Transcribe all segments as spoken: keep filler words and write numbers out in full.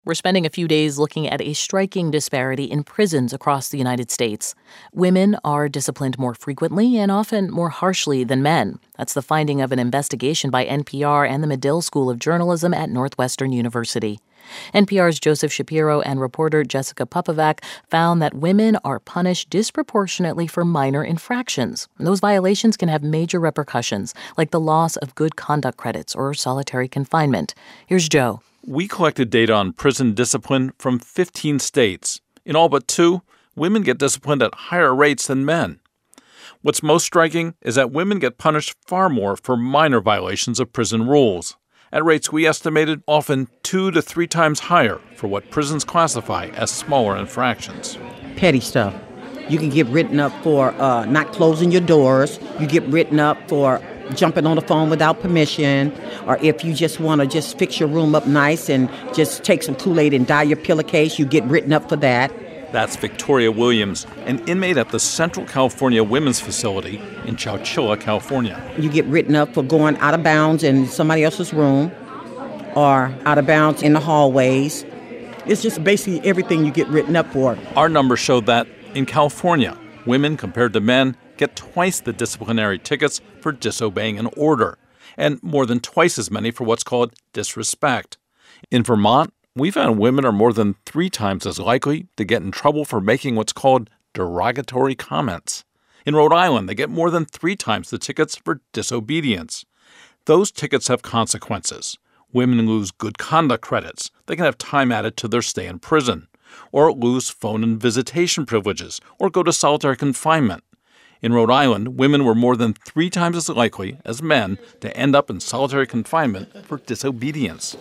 We're spending a few days looking at a striking disparity in prisons across the United States. Women are disciplined more frequently and often more harshly than men. That's the finding of an investigation by N P R and the Medill School of Journalism at Northwestern University. N P R's Joseph Shapiro and reporter Jessica Popovac found that women are punished disproportionately for minor infractions. Those violations can have major repercussions, like the loss of good conduct credits or solitary confinement. Here's Joe. We collected data on prison discipline from fifteen states. In all but two, women get disciplined at higher rates than men. What's most striking is that women get punished far more for minor violations of prison rules, at rates we estimated often two to three times higher for what prisons classify as smaller infractions. Petty stuff. You can get written up for uh, not closing your doors. You get written up for jumping on the phone without permission, or if you just want to just fix your room up nice and just take some Kool-Aid and dye your pillowcase, you get written up for that. That's Victoria Williams, an inmate at the Central California Women's Facility in Chowchilla, California. You get written up for going out of bounds in somebody else's room or out of bounds in the hallways. It's just basically everything you get written up for. Our numbers show that in California, women compared to men get twice the disciplinary tickets for disobeying an order, and more than twice as many for what's called disrespect. In Vermont, we found women are more than three times as likely to get in trouble for making what's called derogatory comments. In Rhode Island, they get more than three times the tickets for disobedience. Those tickets have consequences. Women lose good conduct credits. They can have time added to their stay in prison, or lose phone and visitation privileges, or go to solitary confinement. In Rhode Island, women were more than three times as likely as men to end up in solitary confinement for disobedience.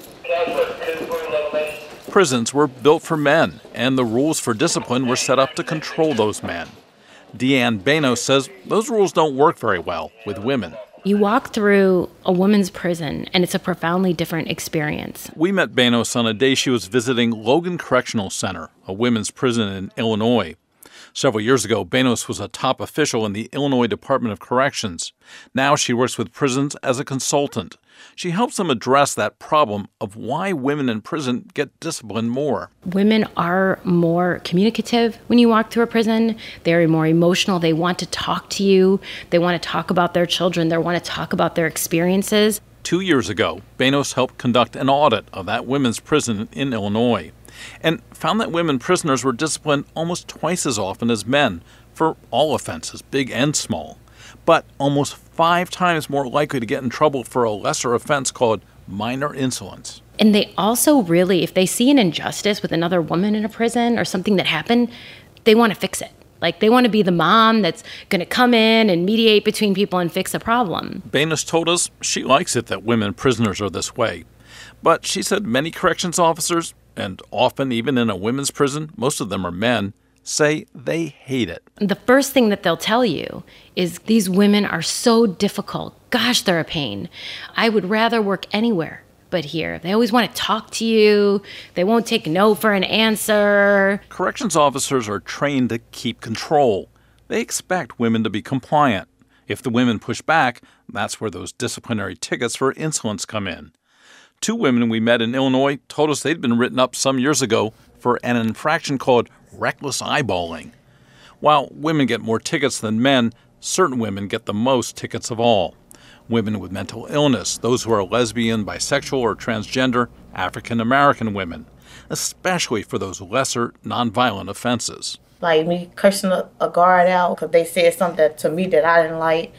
Prisons were built for men, and the rules for discipline were set up to control those men. Deanne Banos says those rules don't work very well with women. You walk through a women's prison, and it's a profoundly different experience. We met Banos on a day she was visiting Logan Correctional Center, a women's prison in Illinois. Several years ago, Banos was a top official in the Illinois Department of Corrections. Now she works with prisons as a consultant. She helps them address that problem of why women in prison get disciplined more. Women are more communicative when you walk through a prison. They're more emotional. They want to talk to you. They want to talk about their children. They want to talk about their experiences. Two years ago, Banos helped conduct an audit of that women's prison in Illinois, and found that women prisoners were disciplined almost twice as often as men for all offenses, big and small, but almost five times more likely to get in trouble for a lesser offense called minor insolence. And they also really, if they see an injustice with another woman in a prison or something that happened, they want to fix it. Like, they want to be the mom that's going to come in and mediate between people and fix a problem. Banos told us she likes it that women prisoners are this way. But she said many corrections officers, and often even in a women's prison, most of them are men, say they hate it. The first thing that they'll tell you is these women are so difficult. Gosh, they're a pain. I would rather work anywhere but here. They always want to talk to you. They won't take no for an answer. Corrections officers are trained to keep control. They expect women to be compliant. If the women push back, that's where those disciplinary tickets for insolence come in. Two women we met in Illinois told us they'd been written up some years ago for an infraction called reckless eyeballing. While women get more tickets than men, certain women get the most tickets of all. Women with mental illness, those who are lesbian, bisexual, or transgender, African American women, especially for those lesser, nonviolent offenses. Like me cursing a, a guard out because they said something to me that I didn't like,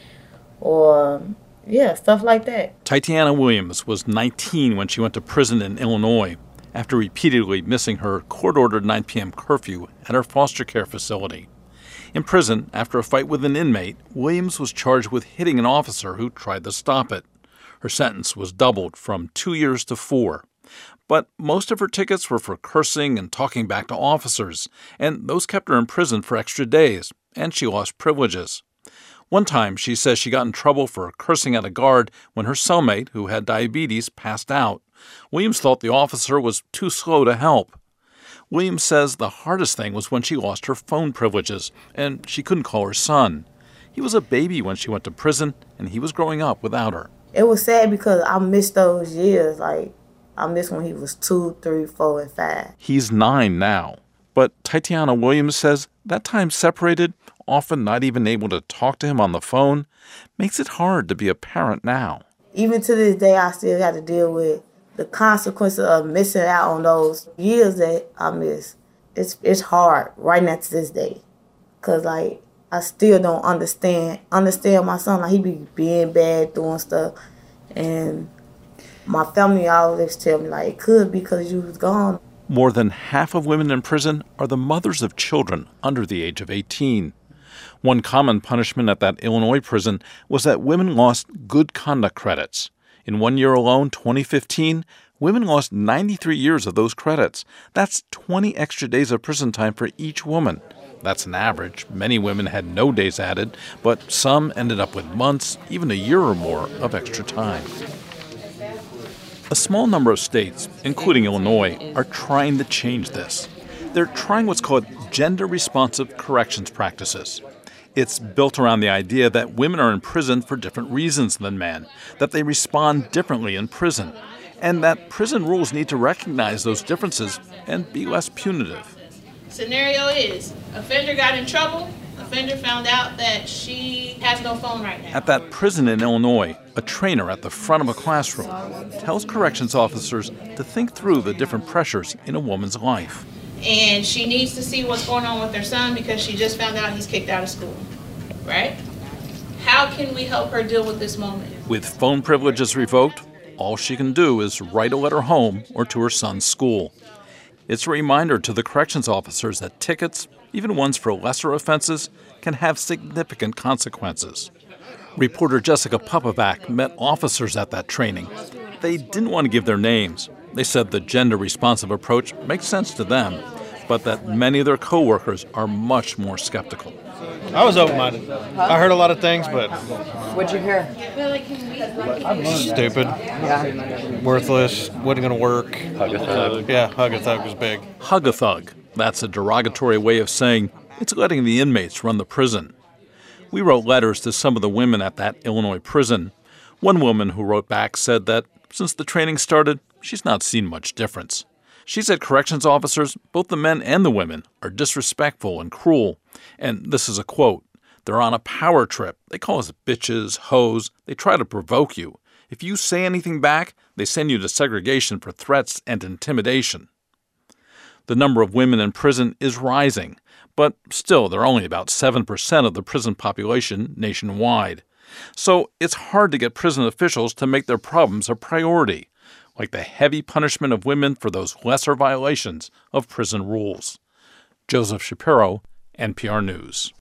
or yeah, stuff like that. Tatiana Williams was nineteen when she went to prison in Illinois after repeatedly missing her court-ordered nine p.m. curfew at her foster care facility. In prison, after a fight with an inmate, Williams was charged with hitting an officer who tried to stop it. Her sentence was doubled from two years to four. But most of her tickets were for cursing and talking back to officers, and those kept her in prison for extra days, and she lost privileges. One time, she says she got in trouble for cursing at a guard when her cellmate, who had diabetes, passed out. Williams thought the officer was too slow to help. Williams says the hardest thing was when she lost her phone privileges, and she couldn't call her son. He was a baby when she went to prison, and he was growing up without her. It was sad because I missed those years. Like, I missed when he was two, three, four, and five. He's nine now. But Tatiana Williams says that time separated, often not even able to talk to him on the phone, makes it hard to be a parent now. Even to this day, I still have to deal with the consequences of missing out on those years that I missed. It's it's hard right now to this day. Because, like, I still don't understand understand my son. Like, he be being bad, doing stuff. And my family always tell me, like, it could be because you was gone. More than half of women in prison are the mothers of children under the age of eighteen. One common punishment at that Illinois prison was that women lost good conduct credits. In one year alone, twenty fifteen, women lost ninety-three years of those credits. That's twenty extra days of prison time for each woman. That's an average. Many women had no days added, but some ended up with months, even a year or more, of extra time. A small number of states, including Illinois, are trying to change this. They're trying what's called gender-responsive corrections practices. It's built around the idea that women are in prison for different reasons than men, that they respond differently in prison, and that prison rules need to recognize those differences and be less punitive. Scenario is, offender got in trouble, offender found out that she has no phone right now. At that prison in Illinois, a trainer at the front of a classroom tells corrections officers to think through the different pressures in a woman's life. And she needs to see what's going on with her son because she just found out he's kicked out of school, right? How can we help her deal with this moment? With phone privileges revoked, all she can do is write a letter home or to her son's school. It's a reminder to the corrections officers that tickets, even ones for lesser offenses, can have significant consequences. Reporter Jessica Popovac met officers at that training. They didn't want to give their names. They said the gender-responsive approach makes sense to them, but that many of their coworkers are much more skeptical. I was open-minded. I heard a lot of things, but... What'd you hear? Stupid. Yeah. Worthless. Wasn't going to work. Hug a thug. Yeah, hug a thug was big. Hug a thug. That's a derogatory way of saying it's letting the inmates run the prison. We wrote letters to some of the women at that Illinois prison. One woman who wrote back said that since the training started, she's not seen much difference. She said corrections officers, both the men and the women, are disrespectful and cruel. And this is a quote, "They're on a power trip. They call us bitches, hoes. They try to provoke you. If you say anything back, they send you to segregation for threats and intimidation." The number of women in prison is rising, but still they're only about seven percent of the prison population nationwide. So it's hard to get prison officials to make their problems a priority, like the heavy punishment of women for those lesser violations of prison rules. Joseph Shapiro, N P R News.